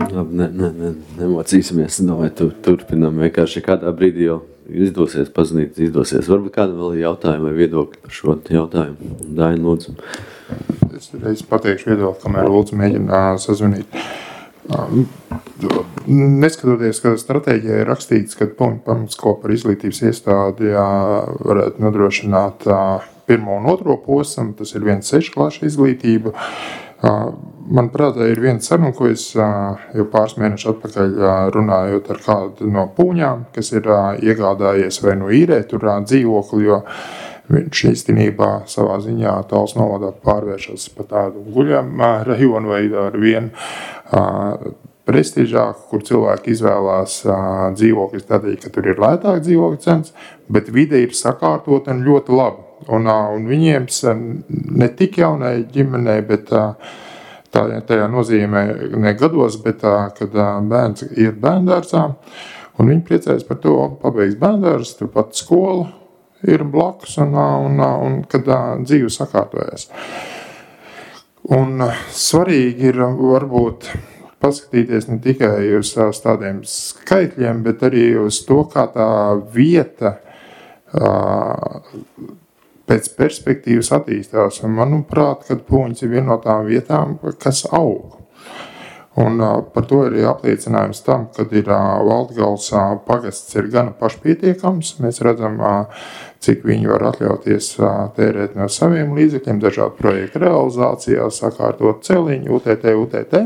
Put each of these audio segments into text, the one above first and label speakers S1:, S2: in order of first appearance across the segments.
S1: Labi, nemocīsimies, domāju, turpinām vienkārši kādā brīdī jau izdosies pazīt, Varbūt kādam vēl ir jautājumi vai viedokļi par šo jautājumu. Daina, lūdzu.
S2: Es reiz pateikšu viedokli, kamēr lūdzu mēģina sazvanīt. Neskatoties, ka stratēģijā ir rakstīts, ka pamatskola par izglītības iestādi varētu nodrošināt 1. un 2. posmu, tas ir 1.6 klašu izglītība. Manuprāt, ir viena saruna, ko es jau pāris mēnešus atpakaļ runājot ar kādu no Pūņām, kas ir iegādājies vai no īrē tur dzīvokli, jo viņš īstenībā savā ziņā Talsu novadā pārvēršas par tādu guļamu rajonu vai ar vienu prestižāku, kur cilvēki izvēlās dzīvokļus tādēļ, ka tur ir lētāk dzīvokļu cenas, bet vide ir sakārtota un ļoti laba. Un viņiem ne tik jaunai ģimenei, bet tajā nozīmē ne gados, bet kad bērns iet bērndārzā, un viņi priecājas par to, pabeigs bērndārs, turpat skola ir blakus, un kad dzīve sakārtojas. Un svarīgi ir varbūt paskatīties ne tikai uz tādiem skaitļiem, bet arī uz to, kā tā vieta pēc perspektīvas attīstās. Un, manuprāt, kad Pūņas ir viena no tām vietām, kas aug. Un par to ir apliecinājums tam, kad ir Valdgals pagasts ir gana pašpietiekams. Mēs redzam, cik viņi var atļauties tērēt no saviem līdzekļiem, dažādu projektu realizācijā, sakārtot celiņu, UTT.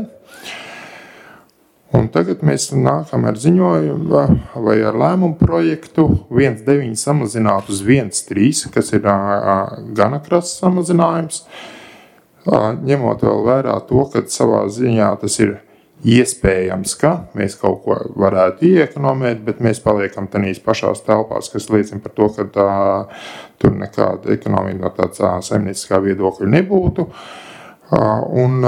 S2: Un tagad mēs nākam ar ziņojumu vai ar lēmumu projektu 1.9 samazināt uz 1.3, kas ir gana krass samazinājums, ņemot vēl vērā to, ka savā ziņā tas ir iespējams, ka mēs kaut ko varētu ieekonomēt, bet mēs paliekam tanīs pašās telpās, kas liecina par to, ka tur nekāda ekonomija no tāds saimnieciskā viedokļa nebūtu. Un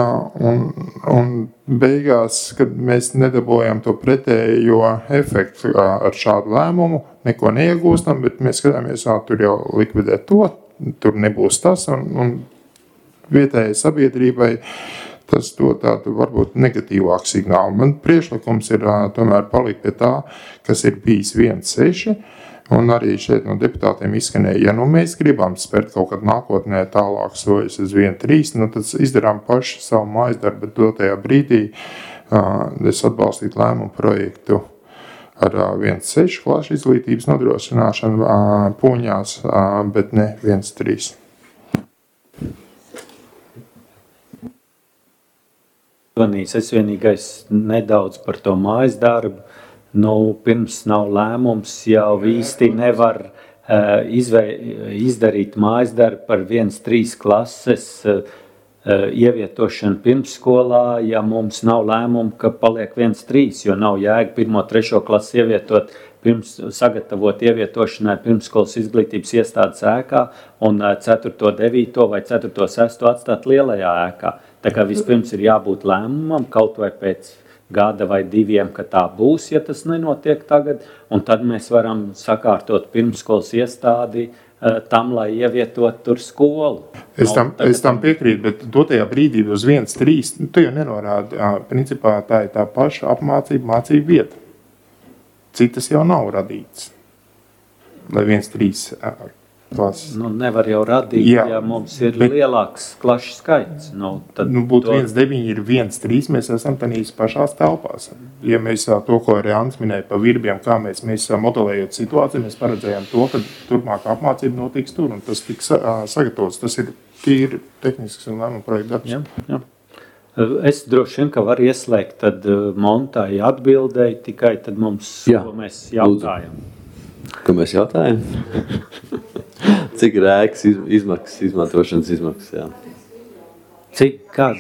S2: beigās, kad mēs nedabojam to pretējo efektu ar šādu lēmumu, neko neiegūstam, bet mēs skatāmies, tur jau likvidē to, tur nebūs tas, un vietējai sabiedrībai tas dod tādu varbūt negatīvāku signālu. Man priekšlikums ir tomēr palikt pie tā, kas ir bijis 1.6, un arī šeit no deputātiem izskanēja, ja mēs gribam spērt kaut kad nākotnē tālāk soļus uz 1.3, tad izdarām paši savu mājas darbu, bet dotajā brīdī es atbalstītu lēmumu projektu ar 1.6 klašu izglītības nodrošināšanu Pūņās, bet ne 1.3.
S3: Es vienīgais nedaudz par to mājas darbu. Pirms nav lēmums, jau īsti nevar izdarīt mājas darbu par 1.3 klases ievietošanu pirmsskolā, ja mums nav lēmumu, ka paliek 1.3, jo nav jēga 1. 3. klasi ievietot, sagatavot ievietošanai pirmsskolas izglītības iestādes ēkā un 4. 9. vai 4. 6. atstāt lielajā ēkā. Tā kā vispirms ir jābūt lēmumam, kaut vai pēc gada vai 2, ka tā būs, ja tas nenotiek tagad, un tad mēs varam sakārtot pirmsskolas iestādi tam, lai ievietot tur skolu.
S2: Es tam piekrītu, bet dotajā brīdī uz 1.3, tu jau nenorādi, principā tā ir tā paša mācību vieta. Citas jau nav radīts, lai 1.3 klases.
S3: Nevar jau radīt, ja mums ir lielāks klašu skaits.
S2: Tad būtu 1.9 ir 1.3, mēs esam tanīs pašās telpās. Ja mēs to, ko Jānis minēja pa virbiem, kā mēs modelējot situāciju, mēs paredzējām to, ka turpmāk apmācība notiks tur, un tas tiks sagatavots. Tas ir tīri tehnisks un lēmuma projekta darbs.
S3: Jā. Es droši vien, ka var ieslēgt tad Montai atbildēji, tikai tad mums, ko mēs jautājam.
S1: Ko mēs jautājam? Cik ir ēkas izmaksas, izmantošanas izmaksas, jā?
S3: Cik, kāda?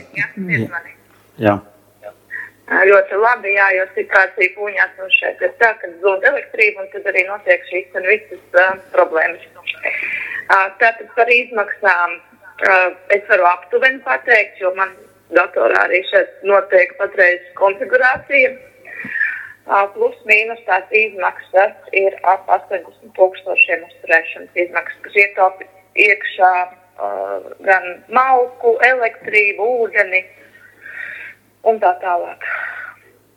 S3: Jā.
S4: Ļoti labi, jā, jo situācija Pūņās mums šeit ir tā, ka zūd elektrība un tad arī notiek šīs un visas problēmas. Tātad par izmaksām es varu aptuveni pateikt, jo man datorā arī šeit notiek patreiz konfigurācija. Plus mīnus tās izmaksas ir ap 80,000 uzturēšanas izmaksas, kas ietaupa iekšā gan malku, elektrību, ūdeni un tā tālāk.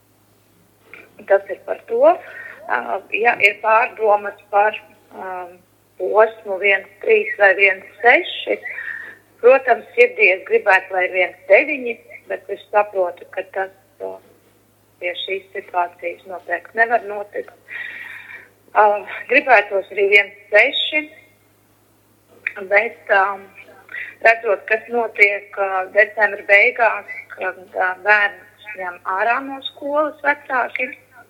S4: Tas ir par to. Ja ir pārdomas par posmu 1,3 vai 1,6, protams, sirdī es gribētu, lai 1,9, bet es saprotu, ka tas pie šīs situācijas noteikti nevar notikt. Gribētos arī 1,6, bet redzot, kas notiek decembra beigās, kad bērnus ņem ārā no skolas vecāki,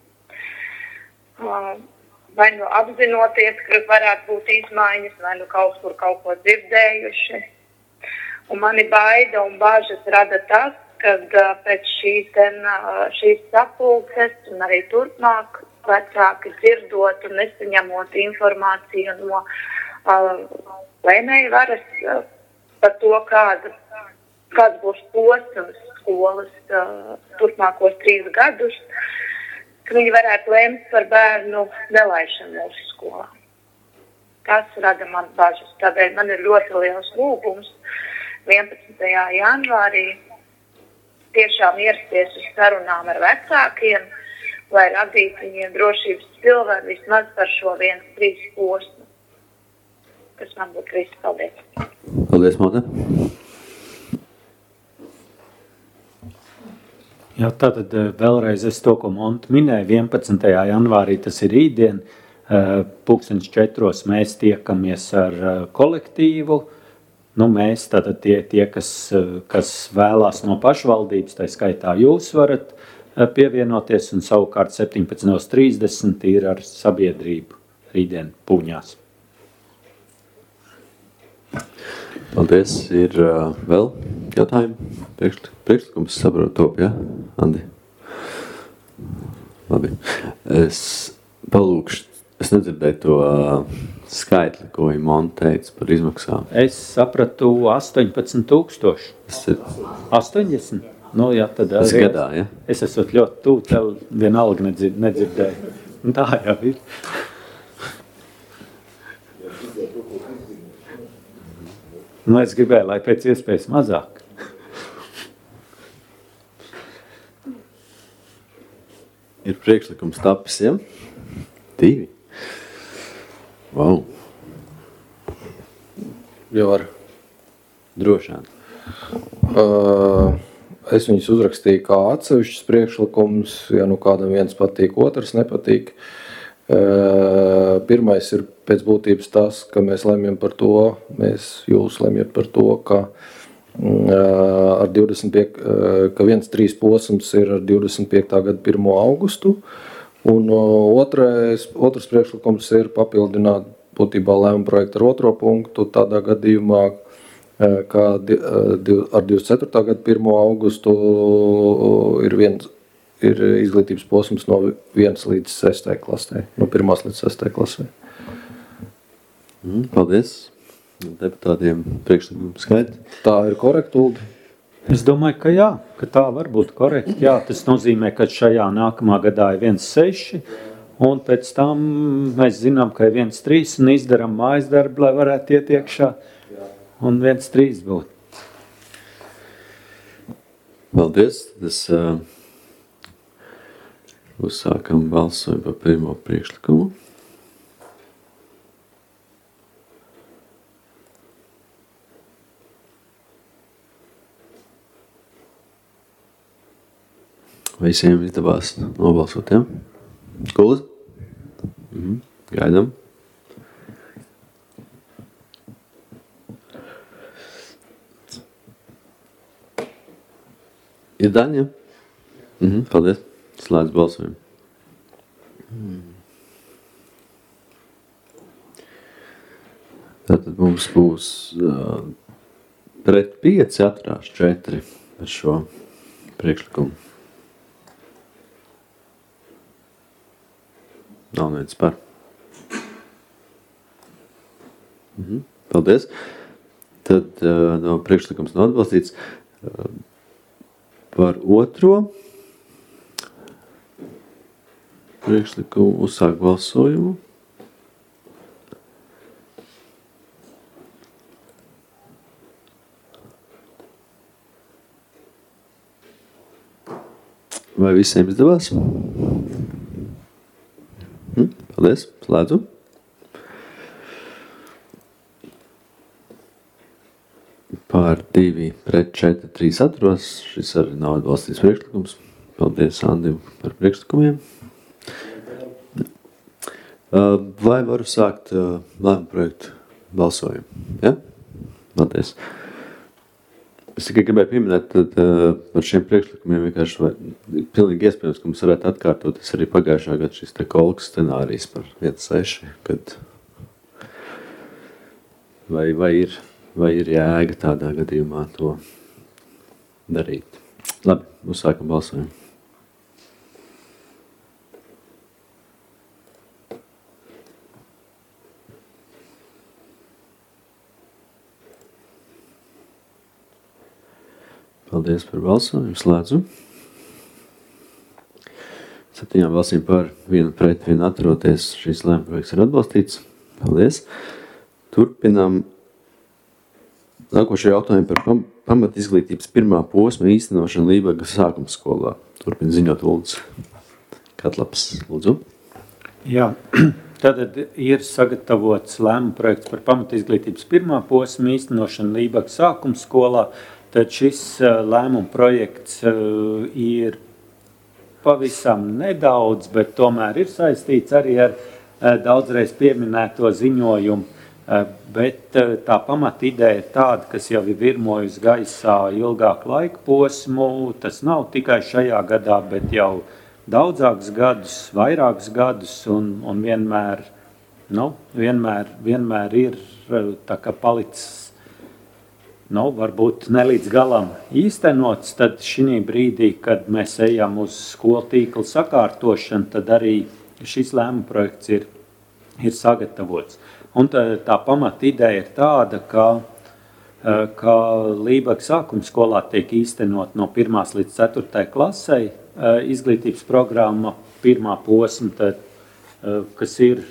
S4: vai nu apzinoties, ka varētu būt izmaiņas, vai nu kaut kur kaut ko dzirdējuši. Un mani baida un bažas rada tas, kad pēc šīs sapulces un arī turpmāk vecāki dzirdot un nesaņemot informāciju no lēmēju varas par to, kāds būs posms skolas turpmākos 3 gadus, ka viņi varētu lēmt par bērnu nelaišanu mūsu skolā. Tas rada man bažas. Tādēļ man ir ļoti liels lūgums 11. janvārī tiešām ierasties uz sarunām ar vecākiem, lai radītu viņiem drošības pilvēru vismaz par šo 1,3 posmu. Tas man būtu viss. Paldies.
S1: Paldies, Mota.
S3: Jā, tātad vēlreiz es to, ko Monta minēja, 11. janvārī, tas ir rītdien, 4:00 mēs tiekamies ar kolektīvu. Nu, mēs tātad tie kas vēlās no pašvaldības, tā skaitā jūs varat pievienoties, un savukārt 17:30 ir ar sabiedrību rītdien Pūņās.
S1: Paldies. Ir vēl jautājumi? Priekšlikums saprot top, ja? Andi? Labi. Es palūkšu, es nedzirdēju to skaitli, ko Imona teica par izmaksām.
S3: Es sapratu 18,000. 80? Nu, jā, tad
S1: Tas gadā, ja?
S3: Es esmu ļoti tūl, tev vienalga nedzirdēju. Un tā jau ir. Nu, es gribēju, lai pēc iespējas mazāk.
S1: Ir priekšlikums tapis, ja? 2. Wow.
S5: Jau var.
S1: Drošāk.
S5: Es viņus uzrakstīju kā atsevišķus priekšlikumus, ja nu kādam viens patīk, otrs nepatīk. Pirmais ir pēc būtības tas, ka mēs lemjam par to, jūs lemjat par to, ka ar 25, ka 1,3 posms ir ar 25. gada 1. augustu, un otrs priekšlikums ir papildināt būtībā lēmuma projektu ar 2. punktu, tādā gadījumā, ka ar 24. gada 1. augustu ir izglītības posms no 1 līdz 6. klasē, no 1. līdz 6. klasē.
S1: Paldies deputātiem priekšlikumu skaidri.
S5: Tā ir korekta, Uldi?
S3: Es domāju, ka jā, ka tā var būt korekti. Jā, tas nozīmē, ka šajā nākamā gadā ir 1,6, un pēc tam mēs zinām, ka ir 1,3 un izdaram mājas darbu, lai varētu iet iekšā, un 1,3 būt.
S1: Paldies. Uzsākam balsojumu par pirmo priekšlikumu. Visiem izdevās nobalsot, ja? Kulis? Gaidam. Ir Daņa? Paldies. Slēdz balsojumu. Tātad mums būs pret 5 atturās 4 ar šo priekšlikumu. Nav neviens par. Paldies. Tad no priekšlikums nav atbalstīts. Par otro priekšlikumu uzsāk balsojumu. Vai visiem izdevās? Paldies, slēdzu. Pār 2 pret 4, 3 atturos. Šis arī nav atbalstīts priekšlikums. Paldies Andim par priekšlikumiem. Vai varu sākt lēmumu projektu balsojumu? Ja? Paldies. Es tikai gribēju pieminēt, tad par šiem priekšlikumiem vienkārši pilnīgi iespējams, ka mums varētu atkārtoties arī pagājušā gada šis te kolkas scenārijs par 1.6, kad vai ir jēga tādā gadījumā to darīt. Labi, uzsākam balsojumu. Paldies par balsojumu, slēdzu. 7 balsīm par, 1 pret, 1 atturoties, šīs lēmuma projekts ir atbalstīts. Paldies. Turpinām nākošo jautājumu par pamat izglītības pirmā posma īstenošanu Lībagas sākuma skolā. Turpin ziņot Uldis Katlaps, lūdzu.
S3: Jā, tad ir sagatavots lēmuma projekts par pamat izglītības pirmā posma īstenošanu Lībagas sākuma skolā. Tad šis lēmuma projekts ir pavisam nedaudz, bet tomēr ir saistīts arī ar daudzreiz pieminēto ziņojumu. Bet tā pamata ideja ir tāda, kas jau ir virmojusi gaisā ilgāku laiku posmu. Tas nav tikai šajā gadā, bet jau daudzākus gadus, vairākus gadus un vienmēr ir tā kā palicis. Varbūt ne līdz galam īstenots, tad šī brīdī, kad mēs ejam uz skolu tīkla sakārtošanu, tad arī šis lēmuma projekts ir sagatavots. Un tā pamata ideja ir tāda, ka Lībagas sākuma skolā tiek īstenot no 1. līdz 4. klasei izglītības programma pirmā posma, kas ir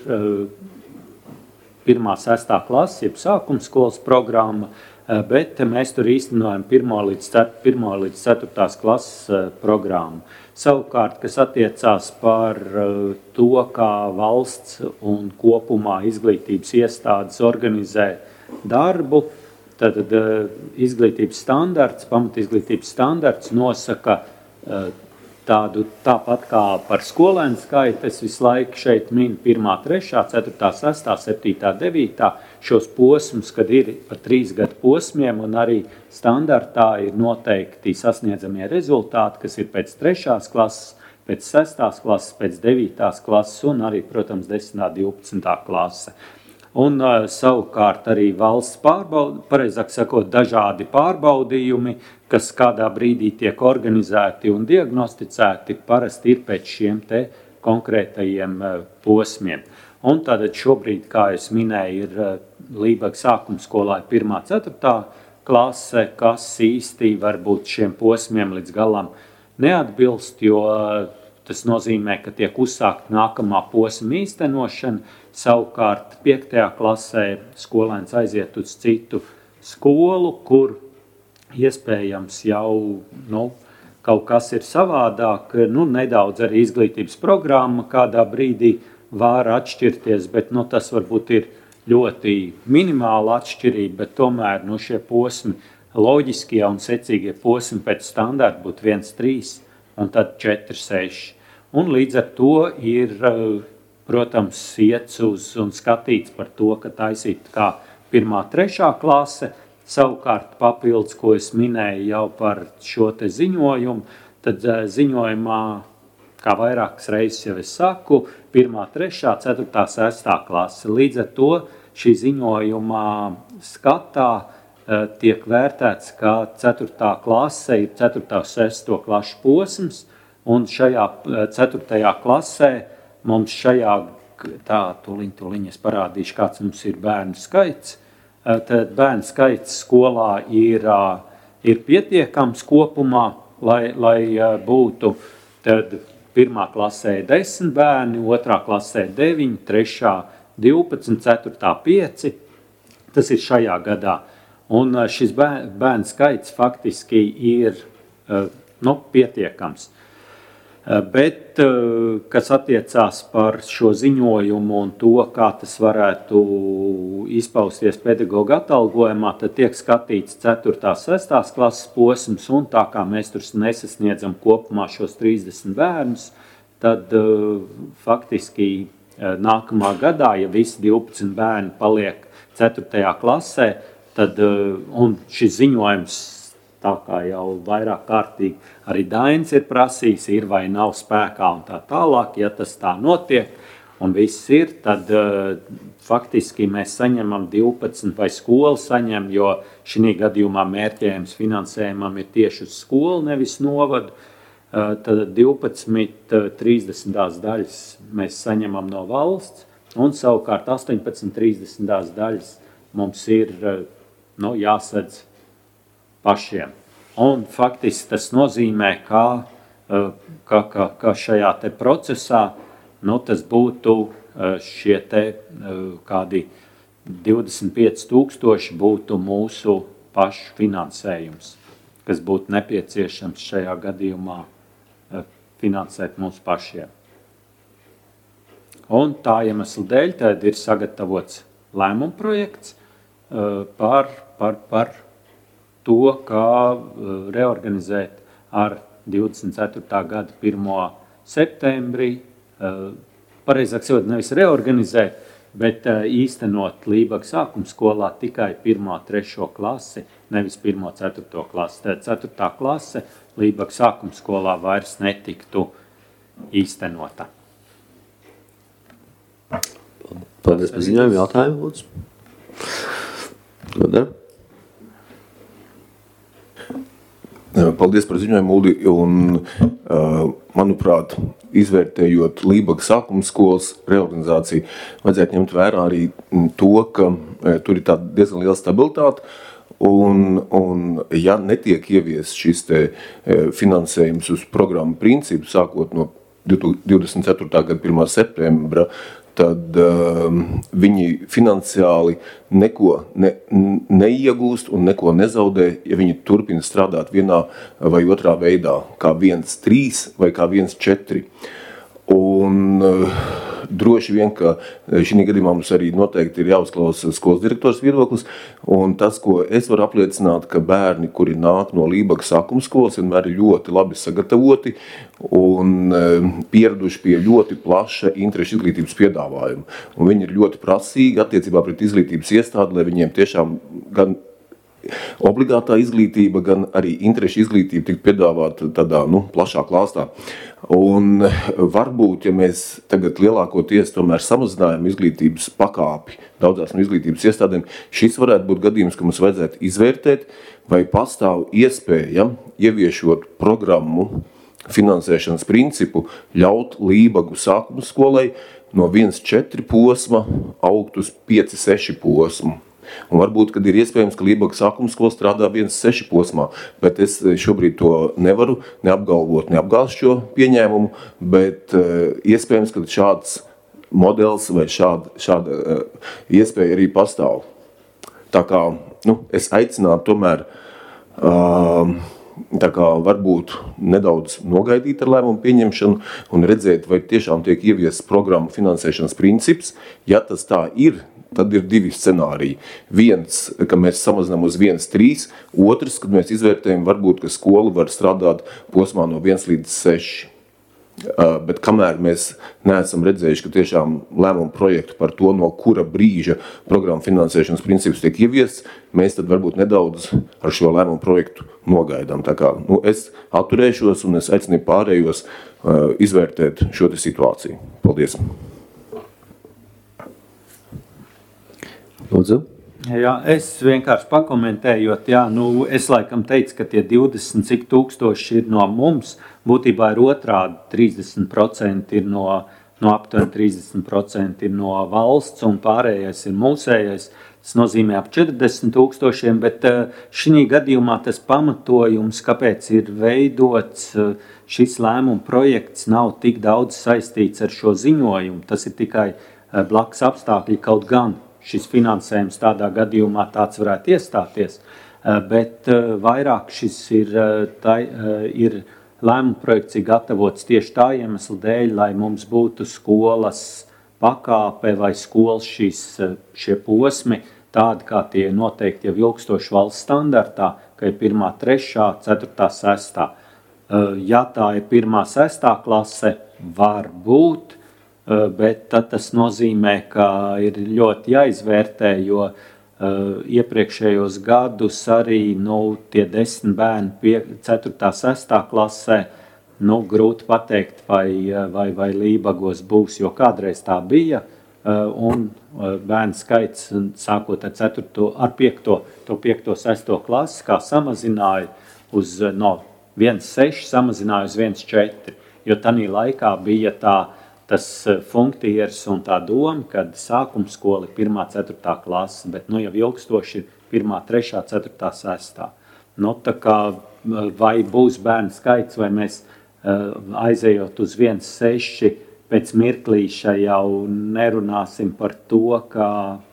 S3: 1. 6. klase, jeb sākuma skolas programma, bet mēs tur īstenojam 1. līdz 4. klases programmu. Savukārt, kas attiecās par to, kā valsts un kopumā izglītības iestādes organizē darbu, tad izglītības standarts, pamatizglītības standarts nosaka tāpat kā par skolēnu skaitu. Es visu laiku šeit minu 1., 3., 4., 6., 7., 9. šos posmus, kad ir pa 3 gadu posmiem, un arī standartā ir noteikti sasniedzamie rezultāti, kas ir pēc 3. klases, pēc 6. klases, pēc 9. klases un arī, protams, 10. 12. klase. Un savukārt arī valsts dažādi pārbaudījumi, kas kādā brīdī tiek organizēti un diagnosticēti, parasti ir pēc šiem te konkrētajiem posmiem. Un tātad šobrīd, kā es minēju, ir Lībagas sākuma skolā 1. 4. klase, kas īsti varbūt šiem posmiem līdz galam neatbilst, jo tas nozīmē, ka tiek uzsākt nākamā posma īstenošana. Savukārt 5. klasē skolēns aiziet uz citu skolu, kur iespējams jau kaut kas ir savādāk. Nedaudz arī izglītības programma kādā brīdī var atšķirties, bet tas varbūt ir ļoti minimāla atšķirība, bet tomēr šie posmi, loģiskie un secīgie posmi pēc standarta būtu 1.3 un tad 4.6. Un līdz ar to ir, protams, iets uz un skatīts par to, ka taisīt kā 1. 3. klase, savukārt papildus, ko es minēju jau par šo te ziņojumu, tad ziņojumā, kā vairākas reizes jau es saku, 1., 3., 4., 6. klase. Līdz ar to šī ziņojumā skatā tiek vērtēts, ka 4. klase ir 4. 6. klašu posms, un šajā 4. klasē mums tūliņ es parādīšu, kāds mums ir bērnu skaits. Tad bērnu skaits skolā ir pietiekams kopumā, lai būtu tad 1. klasē 10 bērni, 2. klasē 9, 3. 12, 4. 5. Tas ir šajā gadā. Un šis bērnu skaits faktiski ir pietiekams. Bet, kas attiecās par šo ziņojumu un to, kā tas varētu izpausties pedagoga atalgojumā, tad tiek skatīts 4. 6. klases posms, un tā kā mēs tur nesasniedzam kopumā šos 30 bērnus, tad faktiski nākamā gadā, ja visi 12 bērni paliek 4. klasē, tad, un šis ziņojums, tā kā jau vairāk kārtīgi arī Dainis ir prasījis, ir vai nav spēkā un tā tālāk, ja tas tā notiek un viss ir, tad faktiski mēs saņemam 12 vai skolu saņem, jo šī gadījumā mērķējums finansējumam ir tieši uz skolu, nevis novadu. Tad 12 30. daļas mēs saņemam no valsts, un savukārt 18 30. daļas mums ir jāsadz pašiem. Un faktiski tas nozīmē, ka šajā te procesā tas būtu šie te kādi 25,000 būtu mūsu pašu finansējums, kas būtu nepieciešams šajā gadījumā finansēt mūsu pašiem. Un tā iemesla dēļ tad ir sagatavots lēmuma projekts par to, kā reorganizēt ar 24. gada 1. septembrī, pareizāk sakot, nevis reorganizēt, bet īstenot Lībaga sākuma skolā tikai 1. 3. klasi, nevis 1. 4. klasi. Tad 4. klase Lībaga sākuma skolā vairs netiktu īstenota.
S1: Paldies par ziņojumu. Jautājumu, lūdzu. Godar.
S6: Paldies par ziņojumu, Uldi. Un, manuprāt, izvērtējot Lībaga sākuma skolas reorganizāciju, vajadzētu ņemt vērā arī to, ka tur ir tāda diezgan liela stabilitāte. Un ja netiek ievies šis te finansējums uz programmu principu, sākot no 24. gada 1. septembra, tad viņi finansiāli neko neiegūst un neko nezaudē, ja viņi turpina strādāt vienā vai otrā veidā, kā 1-3 vai kā 1-4. Un droši vien, ka šī gadījumā mums arī noteikti ir jāuzklausa skolas direktors viedoklis, un tas, ko es varu apliecināt, ka bērni, kuri nāk no Lībaga sākuma skolas, vienmēr ir ļoti labi sagatavoti un pieraduši pie ļoti plaša interešu izglītības piedāvājuma. Un viņi ir ļoti prasīgi attiecībā pret izglītības iestādi, lai viņiem tiešām gan obligātā izglītība, gan arī interešu izglītība tik piedāvāta tādā plašā klāstā. Un varbūt, ja mēs tagad lielākoties tomēr samazinājam izglītības pakāpi daudzās no izglītības iestādēm, šis varētu būt gadījums, ka mums vajadzētu izvērtēt, vai pastāv iespēja, ieviešot programmu finansēšanas principu, ļaut Lībagu sākuma skolai no 1-4 posma augt uz 5-6 posmu. Un varbūt, kad ir iespējams, ka Lībaga sākuma skola strādā 1-6 posmā, bet es šobrīd to nevaru neapgalvot, neapgāzt šo pieņēmumu, bet iespējams, ka šāds modelis vai šāda iespēja arī pastāv. Tā kā es aicinātu tomēr tā kā varbūt nedaudz nogaidīt ar lēmumu pieņemšanu un redzēt, vai tiešām tiek ieviests programmu finansēšanas princips. Ja tas tā ir, tad ir 2 scenāriji. Viens, ka mēs samazinām uz 1-3, otrs, kad mēs izvērtējam, varbūt, ka skola var strādāt posmā no 1-6. Bet kamēr mēs neesam redzējuši, ka tiešām lēmumu projektu par to, no kura brīža programmu finansēšanas princips tiek ieviests, mēs tad varbūt nedaudz ar šo lēmumu projektu nogaidām. Tā kā es atturēšos un es aicinu pārējos izvērtēt šo situāciju. Paldies!
S1: Lūdzu.
S3: Jā, es vienkārši pakomentējot, es laikam teicu, ka tie 20 cik tūkstoši ir no mums, būtībā ir otrādi, 30% ir no aptuveni 30% ir no valsts un pārējais ir mūsējais. Tas nozīmē ap 40,000, bet šī gadījumā tas pamatojums, kāpēc ir veidots šis lēmuma projekts, nav tik daudz saistīts ar šo ziņojumu. Tas ir tikai blakus apstākļi, kaut gan šis finansējums tādā gadījumā tāds varētu iestāties, bet vairāk šis ir lēmuma projekts ir gatavots tieši tā iemesla dēļ, lai mums būtu skolas pakāpe vai skolas šie posmi tādi, kā tie noteikti jau ilgstoši valsts standartā, ka ir 1., 3., 4., 6. Ja tā ir 1., 6. klase, var būt, bet tad tas nozīmē, ka ir ļoti jāizvērtē, jo iepriekšējos gadus arī tie 10 bērni 4., 6. klasē, grūti pateikt, vai Lībagos būs, jo kādreiz tā bija, un bērnu skaits sākot ar 5., 6. klasi, kā samazināja uz 1,6 samazināja uz 1,4, jo tanī laikā bija tas funktieris un tā doma, kad sākuma skola ir 1., 4. klase, bet jau ilgstoši ir 1., 3., 4., 6. Tā kā vai būs bērnu skaits, vai mēs aizejot uz 1,6 pēc mirklīša jau nerunāsim par to, kā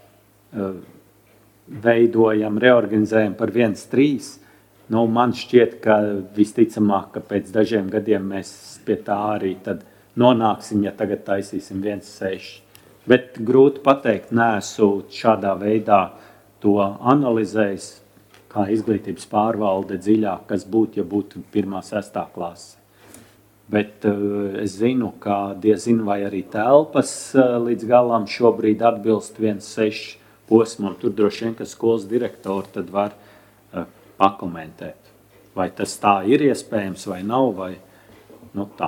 S3: veidojam, reorganizējam par 1,3. Man šķiet, ka visticamāk, ka pēc dažiem gadiem mēs pie tā arī tad nonāksim, ja tagad taisīsim 1,6. Bet grūti pateikt, neesmu šādā veidā to analizējis, kā izglītības pārvalde dziļāk, kas būtu, ja būtu 1., 6. klase. Bet es zinu, ka diezin vai arī telpas līdz galam šobrīd atbilst 1,6 posmam. Tur droši vien, ka skolas direktori tad var pakomentēt, vai tas tā ir iespējams vai nav, vai tā.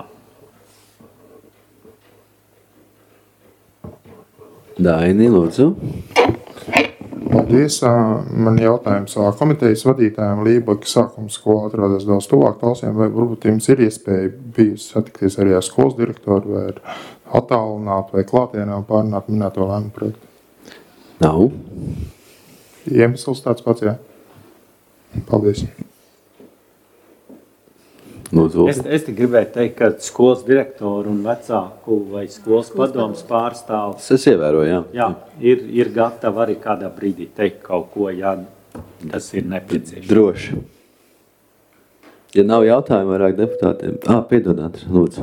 S1: Daini, lūdzu.
S2: Paldies. Man jautājums komitejas vadītājiem. Lībagas sākuma skola atrodas daudz tuvāk klasēm, vai varbūt jums ir iespēja bijusi satikties arī ar skolas direktoru, vai attālināt, vai klātienā pārunāt minēto lēmumu projektu?
S1: Nav.
S2: Iemesls tāds pats, jā? Paldies.
S1: Lūdzu.
S3: Es te gribēju teikt, ka skolas direktoru un vecāku vai skolas padomas pārstāvs
S1: Es ievēroju, jā.
S3: Ir gatavi arī kādā brīdī teikt kaut ko, ja tas ir nepieciešams.
S1: Droši. Ja nav jautājumu vairāk deputātiem. Piedodiet, lūdzu.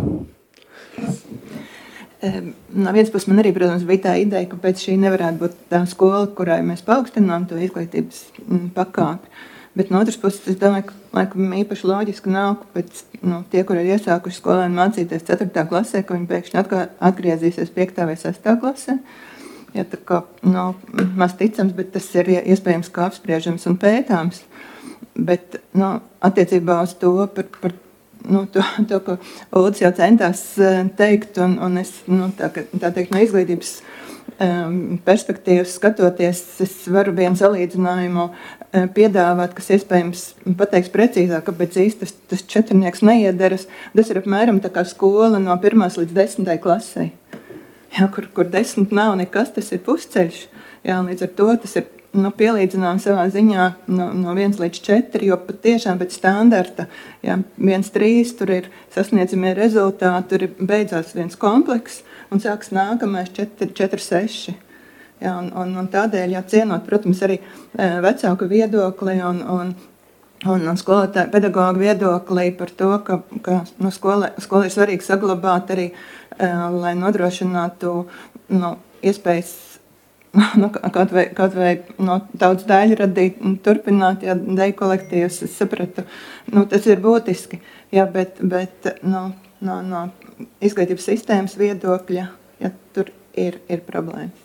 S7: No vienas puses man arī, protams, bija tā ideja, ka pēc šī nevarētu būt tā skola, kurai mēs paaugstinām to izglītības pakāpi. Bet no otras puses, es domāju, ka laikam īpaši loģiski nav, ka pēc tie, kuri ir iesākuši skolēni mācīties 4. klasē, ka viņi pēkšņi atgriezīsies 5. vai 6. klasē. Ja, tā kā maz ticams, bet tas ir iespējams kā apspriežams un pētāms. Bet attiecībā uz to, par to, ko Uldis jau centās teikt, un es tā teikt, no izglītības perspektīvas skatoties, es varu vienu salīdzinājumu piedāvāt, kas iespējams pateiks precīzāk, kāpēc īsti tas 4 neiederas. Tas ir apmēram tā kā skola no 1. līdz 10. klasei. Jā, kur 10 nav nekas, tas ir pusceļš. Jā, līdz ar to tas ir pielīdzinām savā ziņā no 1 līdz 4, jo patiešām pēc standarta 1,3 tur ir sasniedzamie rezultāti, tur ir beidzās viens komplekss un sāks nākamais 4,6. Jā, un tādēļ, cienot, protams, arī vecāku viedokli un skolotāju pedagogu viedoklī par to, ka skola ir svarīgi saglabāt arī, lai nodrošinātu iespējas kaut vai tautas daļu radīt un turpināt, deju kolektīvus, es sapratu, tas ir būtiski, bet no izglītības sistēmas viedokļa, tur ir problēma.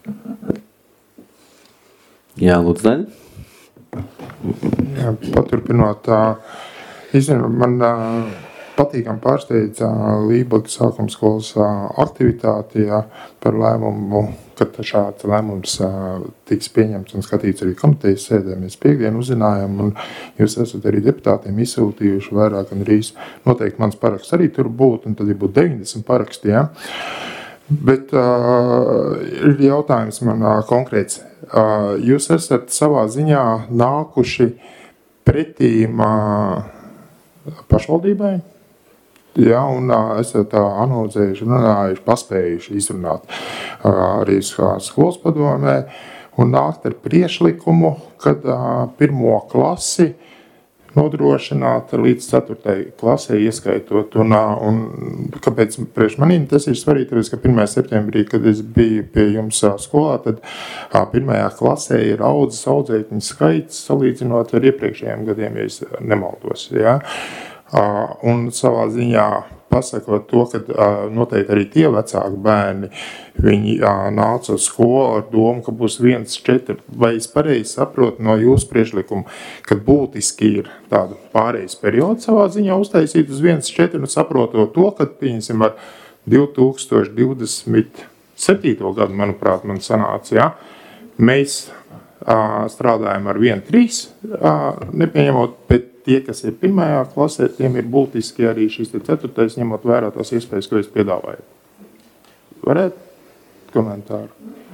S1: Jā, lūdzu, Daini.
S2: Jā, paturpinot, man patīkam pārsteidza Lībagas sākuma skolas aktivitāti par lēmumu, kad šāds lēmums tiks pieņemts un skatīts arī komitejas sēdē. Mēs piekdienu uzzinājām, un jūs esat arī deputātiem izsūtījuši vairāk un rīs. Noteikti mans paraksts arī tur būtu, un tad būtu 90 paraksti, jā. Bet ir jautājums man konkrēts. Jūs esat savā ziņā nākuši pretīm pašvaldībai, jā, un esat analizējuši, runājuši, paspējuši izrunāt arī skolas padomē un nākt ar priešlikumu, kad 1. klasi nodrošināt līdz 4. klasē ieskaitot. Un kāpēc priekš manī tas ir svarīgi, tāpēc, ka 1. septembrī, kad es biju pie jums skolā, tad 1. klasē ir audzēkņu skaits salīdzinot ar iepriekšējiem gadiem, ja es nemaldos. Ja? Un savā ziņā pasakot to, ka noteikti arī tie vecāki bērni, viņi nāca uz skolu ar domu, ka būs 1-4. Vai es pareizi saprotu no jūsu priekšlikuma, ka būtiski ir tādu pārejas periodu savā ziņā uztaisīt uz 1-4 un saprotot to, ka, pieņemsim, ar 2027. gadu, manuprāt, man sanāca, ja, mēs strādājam ar 1-3, nepieņemot, bet tie, kas ir 1. klasē, tiem ir būtiski arī šis 4. ņemot vērā tās iespējas, ko es piedāvāju. Varētu komentāru?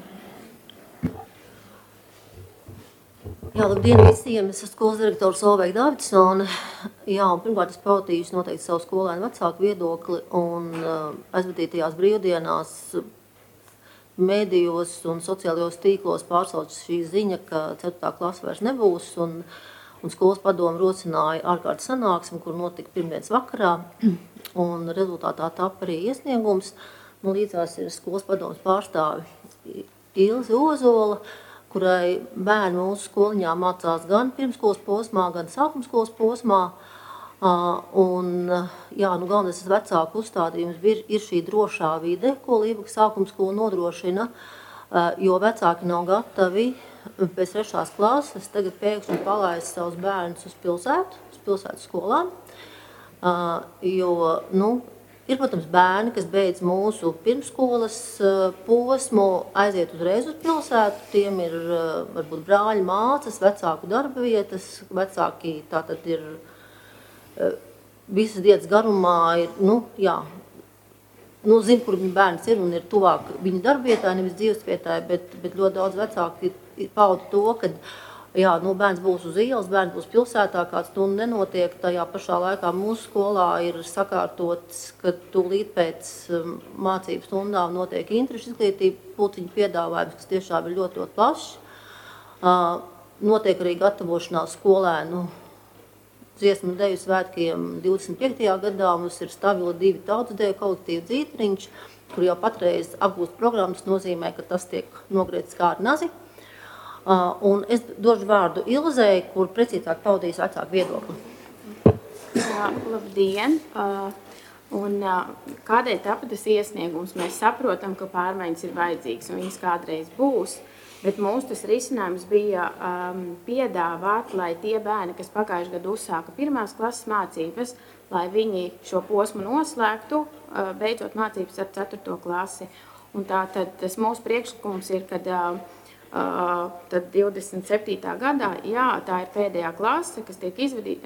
S8: Jā, labdien visiem. Es esmu skolas direktors Olveig Davidsone. Jā, un pirmkārt es pautīšu noteikti savu skolēnu vecāku viedokli un aizvadītajās brīvdienās medijos un sociālajos tīklos pārsauc šī ziņa, ka 4. klasa vairs nebūs un skolas padomu rosināja ārkārtas sanāksmi, kur notika pirmdienas vakarā, un rezultātā tapa arī iesniegums. Man līdzās ir skolas padomas pārstāvi Ilze Ozola, kurai bērni mūsu skoliņā mācās gan pirmskolas posmā, gan sākumskolas posmā. Galvenais vecāku uzstādījums ir šī drošā vide, ko Līvaka sākumskola nodrošina, jo vecāki nav gatavi pēc 3. klases tagad pēkšņi palaist savus bērnus uz pilsētu skolām, ir, protams, bērni, kas beidz mūsu pirmskolas posmu, aiziet uzreiz uz pilsētu, tiem ir varbūt brāļi, mācas, vecāku darba vietas, vecāki tātad ir visas dienas garumā, zin, kur viņa bērns ir un ir tuvāk viņa darbvietāji, nevis dzīvesvietāji, bet ļoti daudz vecāki ir pauda to, ka bērns būs uz ielas, bērns būs pilsētā, kāds stundu nenotiek. Tajā pašā laikā mūsu skolā ir sakārtots, ka tūlīt pēc mācību stundām notiek interešu izglītība, pulciņu piedāvājums, kas tiešām ir ļoti, ļoti plašs. Notiek arī gatavošanās skolēnu dziesmu un deju svētkiem 25. gadā. Mums ir stabila 2 tautsdeju kolektīva Dzītriņš, kur jau patreiz apgūst programmas, nozīmē, ka tas tiek nogriezts kā ar nazi. Un es došu vārdu Ilzei, kur precīzāk paudīs vecāku viedokli.
S9: Labdien! Kādēļ tapa tas iesniegums? Mēs saprotam, ka pārmaiņas ir vajadzīgas un viņas kādreiz būs. Bet mūsu tas risinājums bija piedāvāt, lai tie bērni, kas pagājušajā gadu uzsāka 1. klases mācības, lai viņi šo posmu noslēgtu, beidzot mācības ar 4. klasi. Un tātad tas mūsu priekšlikums ir, kad tad 27. gadā, tā ir pēdējā klase, kas tiek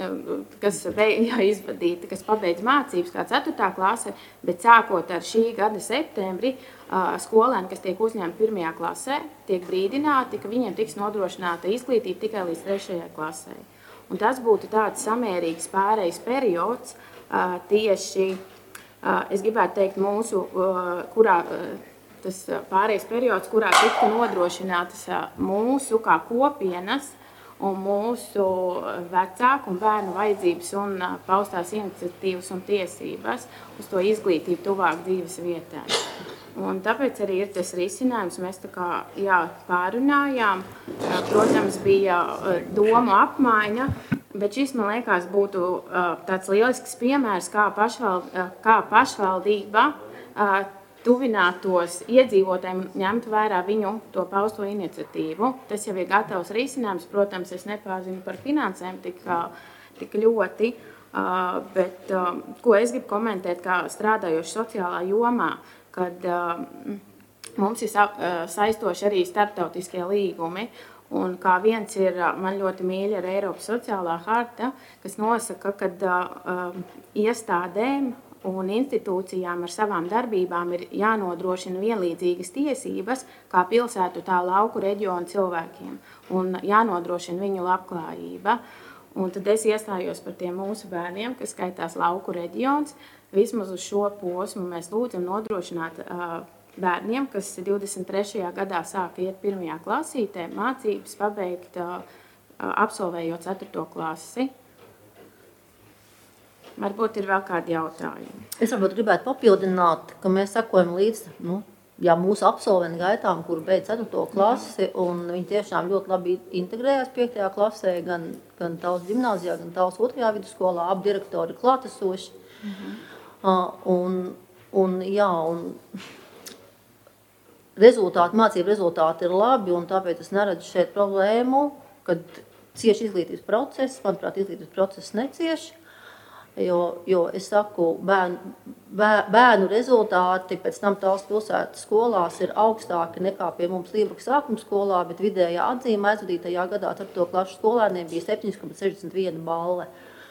S9: izvadīta, kas pabeidz mācības kā 4. klase, bet sākot ar šī gada septembri, skolēni, kas tiek uzņemti 1. klasē, tiek brīdināti, ka viņiem tiks nodrošināta izglītība tikai līdz 3. klasē. Un tas būtu tāds samērīgs pārejas periods tieši, es gribētu teikt, mūsu, kurā tas pārejas periods, kurā tiktu nodrošinātas mūsu kā kopienas un mūsu vecāku un bērnu vajadzības un paustās iniciatīvas un tiesības uz to izglītību tuvāk dzīves vietā. Un tāpēc arī ir tas risinājums, mēs tā kā pārunājām, protams, bija domu apmaiņa, bet šis, man liekas, būtu tāds lielisks piemērs, kā pašvaldība tuvinātos iedzīvotājiem ņemt vērā viņu to pausto iniciatīvu. Tas jau ir gatavs risinājums, protams, es nepāzinu par finansēm tik ļoti, bet ko es gribu komentēt, kā strādājoši sociālā jomā, kad mums ir saistoši arī starptautiskie līgumi, un kā viens ir, man ļoti mīļa ir Eiropas sociālā harta, kas nosaka, kad iestādēm un institūcijām ar savām darbībām ir jānodrošina vienlīdzīgas tiesības kā pilsētu tā lauku reģionu cilvēkiem un jānodrošina viņu labklājība. Un tad es iestājos par tiem mūsu bērniem, kas skaitās lauku reģions. Vismaz uz šo posmu mēs lūdzam nodrošināt bērniem, kas 23. gadā sāka iet 1. klasītē, mācības pabeigt absolvējot 4. klasi. Varbūt ir vēl kādi jautājumi.
S8: Es varbūt gribētu papildināt, ka mēs sekojam līdz mūsu absolventu gaitām, kuru beidz 4. klasi, un viņi tiešām ļoti labi integrējās 5. klasē, gan Taulas ģimnāzijā, gan Taulas 2. vidusskolā, abi direktori ir klātesoši. Mācību rezultāti ir labi, un tāpēc es neredzu šeit problēmu, kad cieši izglītības process, manuprāt, izglītības process necieši. Jo es saku, bērnu rezultāti pēc tam Taulas pilsētas skolās ir augstāki nekā pie mums Lībrakas sākuma skolā, bet vidējā atzīme aizvadītajā gadā 4. klašu skolēniem bija 7,61 balle.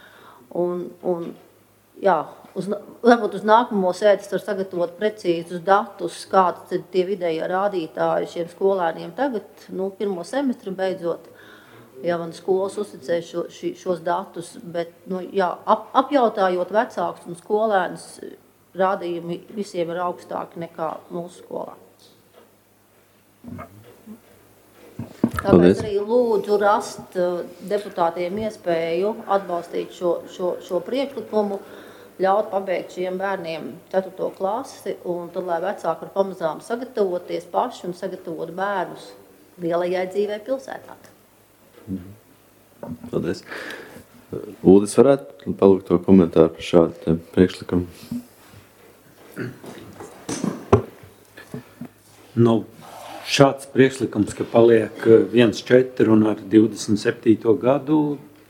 S8: Varbūt uz nākamo sēdes var sagatavot precīzus datus, kāds tie vidējie rādītāji šiem skolēniem tagad, pirmo semestru beidzot. Man skolas uzticē šos datus, bet apjautājot vecākus un skolēnus, rādījumi visiem ir augstāki nekā mūsu skolā. Tāpēc arī lūdzu rast deputātiem iespēju atbalstīt šo priekšlikumu, ļaut pabeigt šiem bērniem 4. klasi, un tad, lai vecāki var pamazām sagatavoties paši un sagatavot bērnus lielajai dzīvē pilsētā.
S1: Paldies. Uldis varētu palūgt to komentāru par šādu priekšlikumu?
S3: Šāds priekšlikums, ka paliek 1,4 un ar 27. gadu,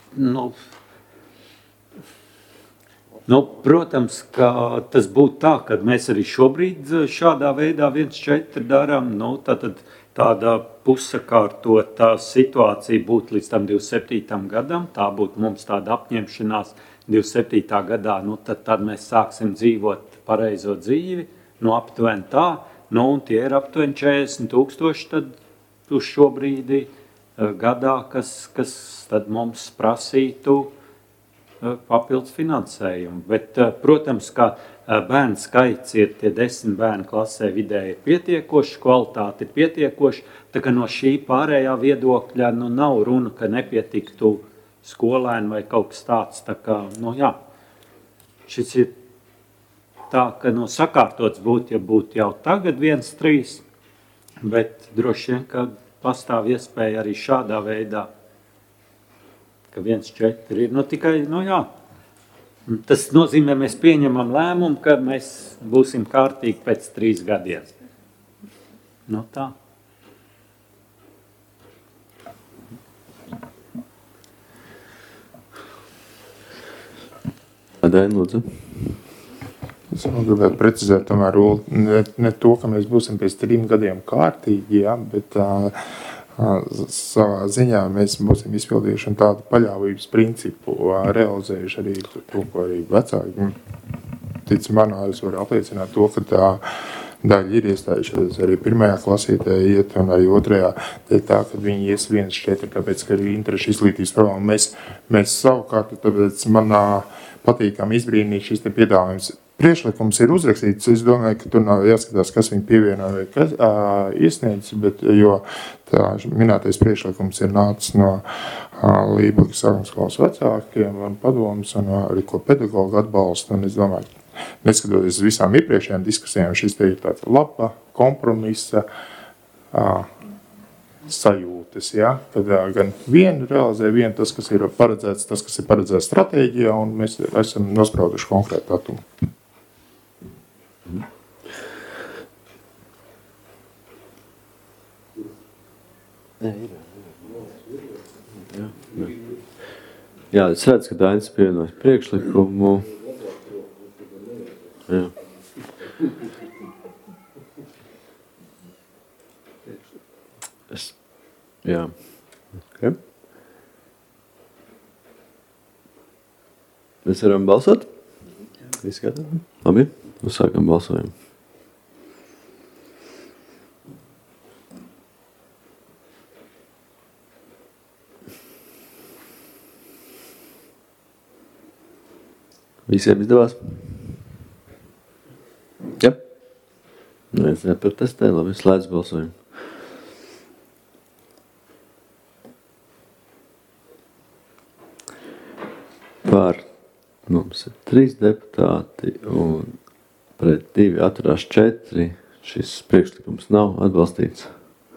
S3: protams, ka tas būtu tā, ka mēs arī šobrīd šādā veidā 1,4 darām, tātad tāda pusakārtotā situācija būtu līdz tam 27. gadam, tā būtu mums tāda apņemšanās 27. gadā, tad mēs sāksim dzīvot pareizo dzīvi, aptuveni tā, un tie ir aptuveni 40,000 tad uz šo brīdi gadā, kas tad mums prasītu papildus finansējumu. Bet, protams, ka bērnu skaits ir tie 10 bērnu klasē vidēji pietiekoši, kvalitāte ir pietiekoši, tā ka no šī pārējā viedokļa nav runa, ka nepietiktu skolēni vai kaut kas tāds. Tā kā, šis ir tā, ka sakārtots būtu, ja būtu jau tagad 1,3, bet droši vien, ka pastāv iespēja arī šādā veidā, ka 1,4 ir, tikai, tas nozīmē, mēs pieņemam lēmumu, ka mēs būsim kārtīgi pēc 3 gadiem. Tā.
S1: Daina, lūdzu.
S2: Es gribētu precizēt, tomēr, ne to, ka mēs būsim pēc 3 gadiem kārtīgi, bet savā ziņā mēs būsim izpildījuši tādu paļāvības principu, realizējuši arī to, ko arī vecāki. Tic manā, es varu apliecināt to, ka tā daļa ir iestājušies arī 1. klasītē iet un arī 2. Tā, ka viņi ies 1,4, tāpēc, ka arī interešu izglītības problēma. Mēs savukārt, tāpēc manā patīkam izbrīnīt šis te piedāvājums. Priekšlikums ir uzrakstīts, es domāju, ka tur nav jāskatās, kas viņu pievieno vai kas iesniedz, bet jo tā minētais priekšlikums ir nācis no Lībrakas sākuma skolas vecākiem un padomus un arī ko pedagogu atbalsta, un es domāju, neskatoties visām iepriekšējām diskusijām, šis te ir tāds laba kompromisa sajūtas, kad gan vienu realizē, tas, kas ir paredzēts stratēģijā, un mēs esam nosprauduši konkrētu datumu.
S1: Jā, es redzu, ka Dainis pievienojas priekšlikumu. Jā. Okay. Mēs varam balsot? Izskatām. Labi, sākam balsojumu. Visiem izdevās? Jā. Neviens neprotestē, labi, slēdz balsojumu. Pār Mums ir 3 deputāti un pret 2 atturās 4. Šis priekšlikums nav atbalstīts.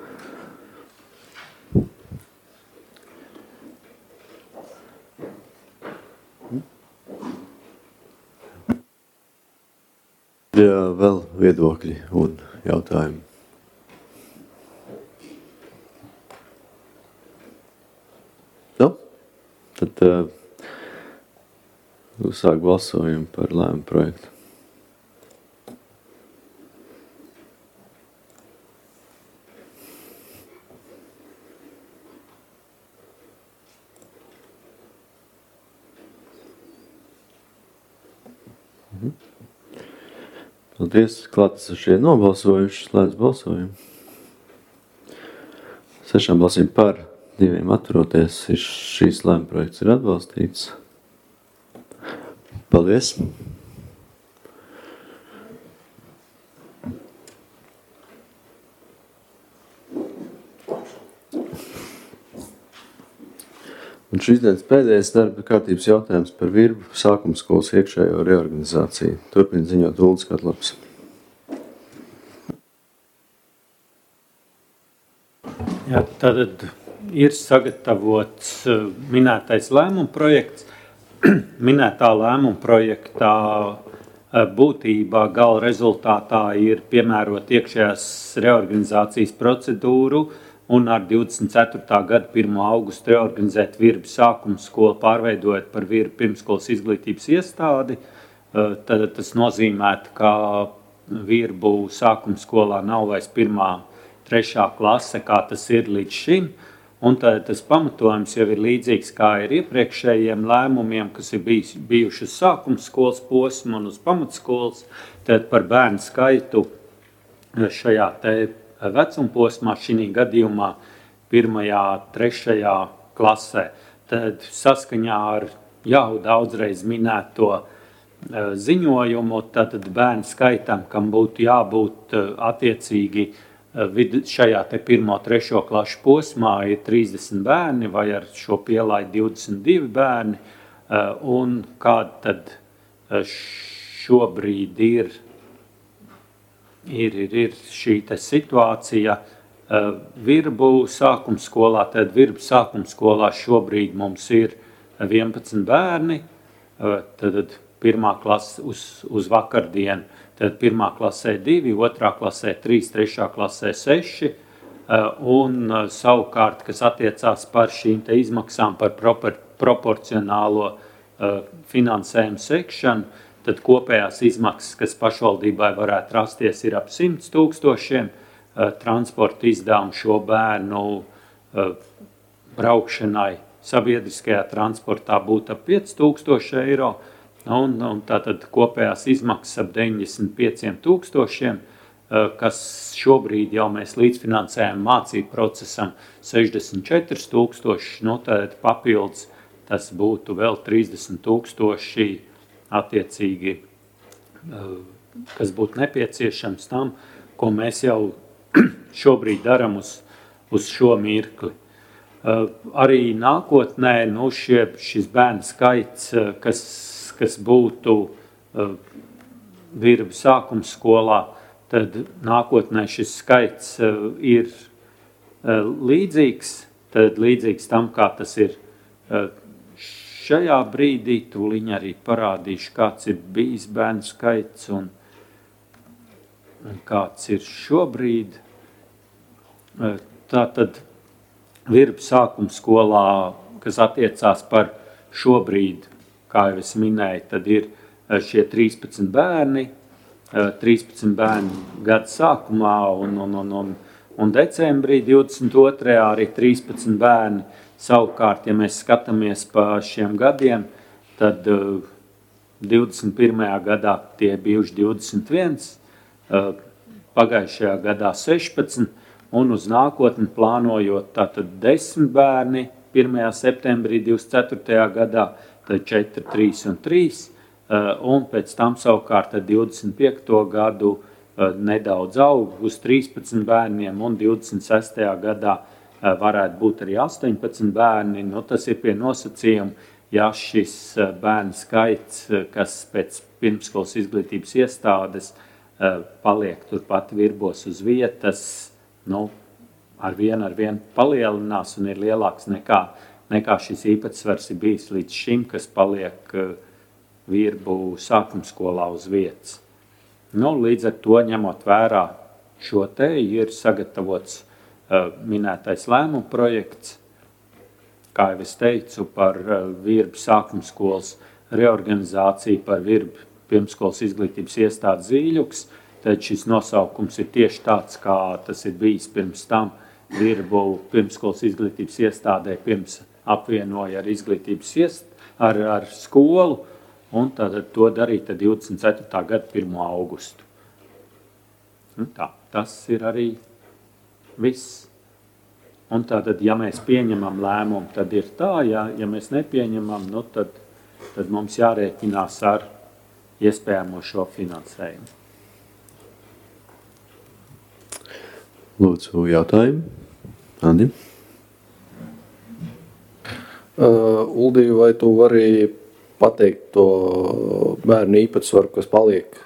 S1: Ir vēl viedokļi un jautājumi. Nu, tad uzsāk balsojumu par lēmumu projektu. Paldies, klātesošie nobalsojuši, slēdz balsojumu. 6 balsīm par, 2 atturoties, šīs lēmuma projekts ir atbalstīts. Paldies! Un šīs dienas pēdējais darba kārtības jautājums par Virbu sākuma skolas iekšējo reorganizāciju. Turpin ziņot Uldis Katlaps.
S3: Jā, tad ir sagatavots minētais lēmuma projekts. Minētā lēmuma projektā būtībā gala rezultātā ir piemērot iekšējās reorganizācijas procedūru un ar 24. gada 1. augustu reorganizēt Virbu sākuma skolu, pārveidojot par Virbu pirmskolas izglītības iestādi. Tad tas nozīmētu, ka Virbu sākuma skolā nav vairs 1. 3. klase, kā tas ir līdz šim. Un tad tas pamatojums jau ir līdzīgs kā ir iepriekšējiem lēmumiem, kas ir bijuši uz sākuma skolas posmu un uz pamatskolas. Tad par bērnu skaitu šajā te vecuma posmā, šī gadījumā 1. 3. klasē. Tad saskaņā ar jau daudzreiz minēto ziņojumu, tad bērnu skaitam, kam būtu jābūt attiecīgi šajā te 1. 3. klašu posmā ir 30 bērni vai ar šo pielaidu 22 bērni. Un kāda tad šobrīd ir šī te situācija Virbu sākuma skolā. Tad Virbu sākuma skolā šobrīd mums ir 11 bērni, tad 1. klase uz vakardienu, tad 1. klasē 2, 2. klasē 3, 3. klasē 6, un savukārt, kas attiecās par šīm te izmaksām par proporcionālo finansējumu sekšanu, tad kopējās izmaksas, kas pašvaldībai varētu rasties, ir ap 100 000, transporta izdevumi šo bērnu braukšanai sabiedriskajā transportā būtu ap 5000 eiro, un tātad kopējās izmaksas ap 95 000, kas šobrīd jau mēs līdzfinansējam mācību procesam 64 000, tad papildus tas būtu vēl 30 000 attiecīgi, kas būtu nepieciešams tam, ko mēs jau šobrīd daram uz šo mirkli. Arī nākotnē šis bērnu skaits, kas būtu Virbu sākuma skolā, tad nākotnē šis skaits ir līdzīgs tam, kā tas ir šajā brīdī. Tūliņ arī parādīšu, kāds ir bijis bērnu skaits un kāds ir šobrīd. Tātad Virbu sākuma skolā, kas attiecās par šobrīd, kā jau es minēju, tad ir šie 13 bērni, 13 bērni gada sākumā un decembrī 22. arī 13 bērni. Savukārt, ja mēs skatāmies pa šiem gadiem, tad 21. gadā tie bijuši 21, pagājušajā gadā 16, un uz nākotni plānojot tātad 10 bērni 1. septembrī 24. gadā, tad 4, 3 un 3, un pēc tam savukārt 25. gadu nedaudz aug uz 13 bērniem, un 26. gadā varētu būt arī 18 bērni. Tas ir pie nosacījuma, ja šis bērnu skaits, kas pēc pirmsskolas izglītības iestādes paliek turpat virbos uz vietas, ar vienu palielinās un ir lielāks nekā šis īpatsvars ir bijis līdz šim, kas paliek virbu sākumskolā uz vietas. Līdz ar to, ņemot vērā šo te, ir sagatavots minētais lēmuma projekts, kā jau es teicu, par virbu sākumskolas reorganizāciju, par virbu pirmskolas izglītības iestādes Zīļuks, tad šis nosaukums ir tieši tāds, kā tas ir bijis pirms tam virbu pirmskolas izglītības iestādē, pirms apvienoja ar izglītības ar skolu, un tad to darīt 24. gada 1. augustu. Tas ir arī viss. Un tātad, ja mēs pieņemam lēmumu, tad ir tā, ja mēs nepieņemam, tad mums jārēķinās ar iespējamo šo finansējumu.
S1: Lūdzu, jautājumu. Andi?
S5: Uldi, vai tu vari pateikt to bērnu īpatsvaru, kas paliek?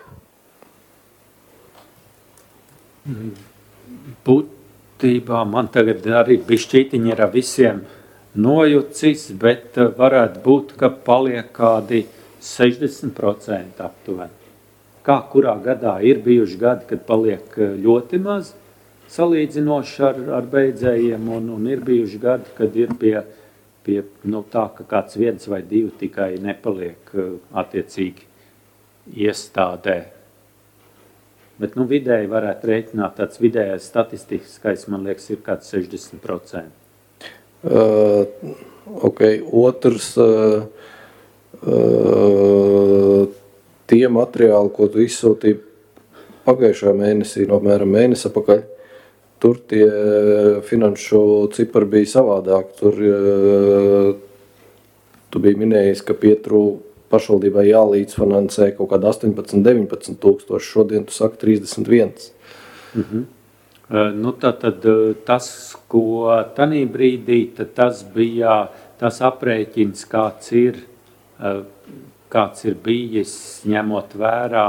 S3: Būtībā man tagad arī bišķītiņi ir ar visiem nojucis, bet varētu būt, ka paliek kādi 60% aptuveni. Kā kurā gadā ir bijuši gadi, kad paliek ļoti maz, salīdzinoši ar beidzējiem, un ir bijuši gadi, kad ir pie tā, ka kāds 1 vai 2 tikai nepaliek attiecīgi iestādē. Bet vidēji varētu rēķināt, tāds vidējais statistiskais, man liekas, ir kāds 60%.
S5: Otrs, tie materiāli, ko tu izsūtīji pagājušajā mēnesī, apmēram mēnesi atpakaļ, tur tie finanšu cipari bija savādāk. Tur tu biji minējis, ka Pietru pašvaldībai jālīdzfinansē kaut kāda 18-19 tūkstoši, šodien tu saki 31.
S3: Tātad tas, ko tanī brīdī, tas bija tas aprēķins, kāds ir bijis, ņemot vērā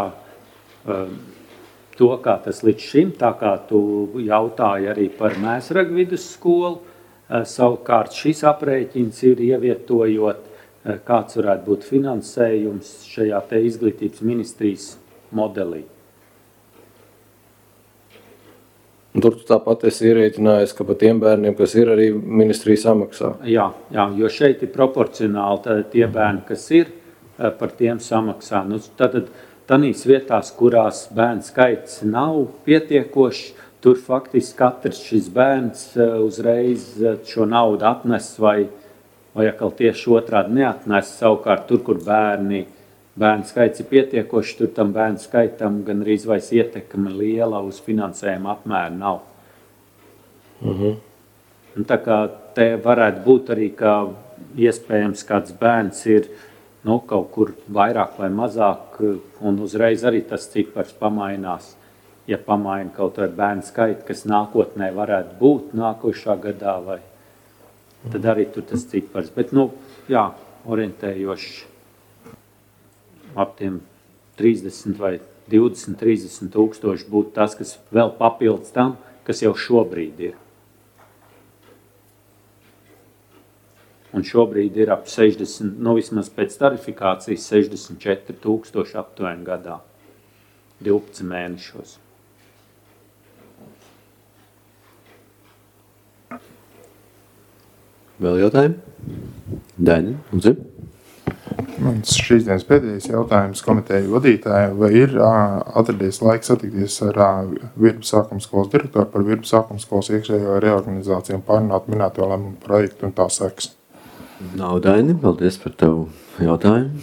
S3: to, kā tas līdz šim, tā kā tu jautāji arī par Mēsragu vidusskolu, savukārt šis aprēķins ir ievietojot, kāds varētu būt finansējums šajā te izglītības ministrijas modelī.
S5: Tur tu tāpat esi ierēķinājis, ka par tiem bērniem, kas ir, arī ministrija samaksā.
S3: Jā, jo šeit ir proporcionāli tie bērni, kas ir, par tiem samaksā. Tātad tanīs vietās, kurās bērnu skaits nav pietiekošs, tur faktiski katrs šis bērns uzreiz šo naudu atnes vai atkal tieši otrādi neatnes. Savukārt tur, kur bērnu skaits ir pietiekošs, tur tam bērnu skaitam gan arī vairs ietekme liela uz finansējumu apmēru nav. Un tā kā te varētu būt arī, ka iespējams kāds bērns ir kaut kur vairāk vai mazāk, un uzreiz arī tas cipars pamainās. Ja pamaina kaut vai bērnu skaitu, kas nākotnē varētu būt nākošā gadā, tad arī tur tas cipars. Bet, orientējoši ap tiem 30 vai 20-30 tūkstoši būtu tas, kas vēl papildus tam, kas jau šobrīd ir. Un šobrīd ir ap 60, vismaz pēc tarifikācijas 64 tūkstoši aptuveni gadā, 12 mēnešos.
S1: Vēl jautājumi? Daņa, lūdzu.
S2: Mans šīs dienas pēdējais jautājums komiteju vadītāja, vai ir atradies laiks satikties ar Virbu sākumskolas direktoru par Virbu sākumskolas iekšējo reorganizāciju un pārunāt minēto lēmumu projektu un tā seks?
S1: Nav, Daini, paldies par tavu jautājumu.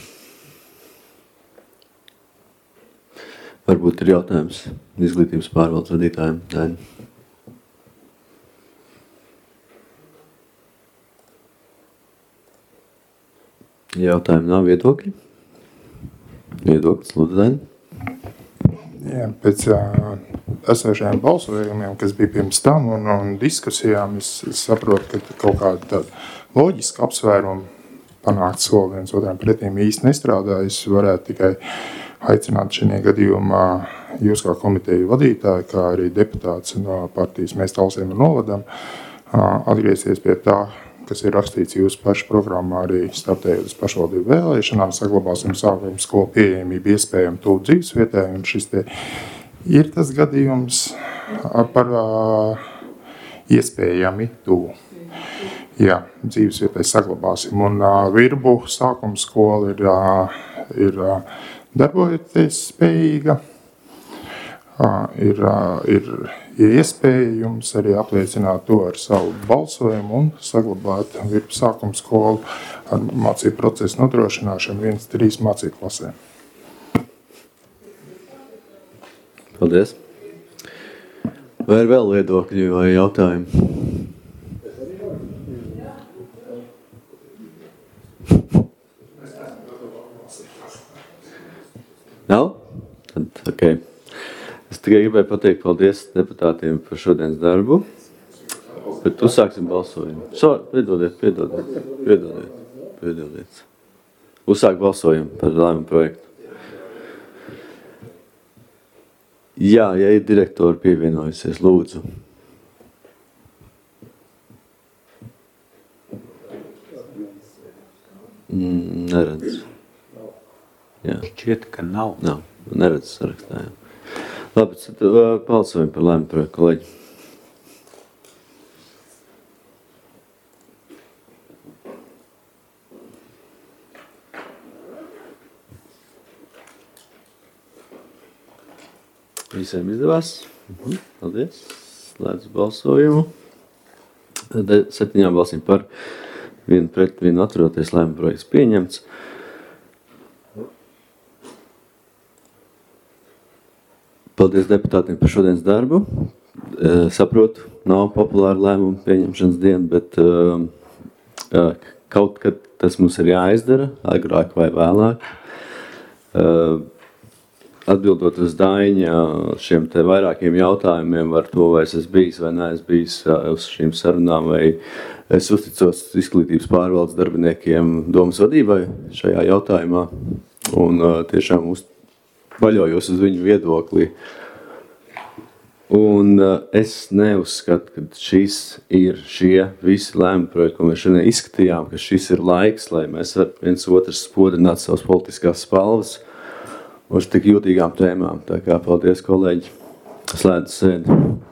S1: Varbūt ir jautājums izglītības pārvaldes vadītājiem, Daini. Jautājumi nav, viedokļi? Viedoklis, lūdzu, Daini.
S2: Jā, pēc esošajiem balsojumiem, kas bija pirms tam un diskusijām, es saprotu, ka kaut kāda loģiska apsvēruma panākt soli viens otram pretīm īsti nestrādā. Es varētu tikai aicināt šajā gadījumā jūs kā komiteju vadītāji, kā arī deputāts no partijas Mēs Talsiem un Novadam, atgriezties pie tā, kas ir rakstīts jūsu pašu programmā, arī startējot uz pašvaldību vēlēšanām, saglabāsim sākuma skolu pieejamību iespējami tuvu dzīvesvietai, un šis te ir tas gadījums par iespējami tuvu. Jā, dzīvesvietai saglabāsim, un Virbu sākuma skola ir darbojoties spējīga, ir iespēja jums arī apliecināt to ar savu balsojumu un saglabāt Virbu sākuma skolu ar mācību procesu nodrošināšanu 1-3 mācību klasēm.
S1: Paldies. Vai ir vēl viedokļi vai jautājumi? Nav? Tad, ok. Es tikai gribēju pateikt paldies deputātiem par šodienas darbu, bet uzsāksim balsojumu. Piedodiet. Uzsāk balsojumu par lēmumu projektu. Jā, ja ir direktori pievienojusies, lūdzu. Neredz. Jā.
S3: Šķiet, ka nav.
S1: Nav, neredz sarakstā, jā. Labi, tad balsojam par lēmumu projektu, kolēģi. Visiem izdevās. Paldies. Slēdz balsojumu. 7 balsīm par, 1 pret, 1 atturoties, lēmuma projekts pieņemts. Paldies deputātiem par šodienas darbu. Saprotu, nav populāra lēmuma pieņemšanas diena, bet kaut kad tas mums ir jāizdara, agrāk vai vēlāk. Atbildot uz Daiņa šiem te vairākiem jautājumiem par to, vai es esmu bijis vai neesmu bijis uz šīm sarunām, vai es uzticos izglītības pārvaldes darbiniekiem domas vadībai šajā jautājumā un tiešām paļaujos uz viņu viedokli. Un es neuzskatu, ka šie visi lēmumi projekti, ko mēs šodien izskatījām, ka šis ir laiks, lai mēs ar viens otrs spodrināt savas politiskās spalvas uz tik jūtīgām tēmām. Tā kā paldies, kolēģi. Slēdzu sēdi.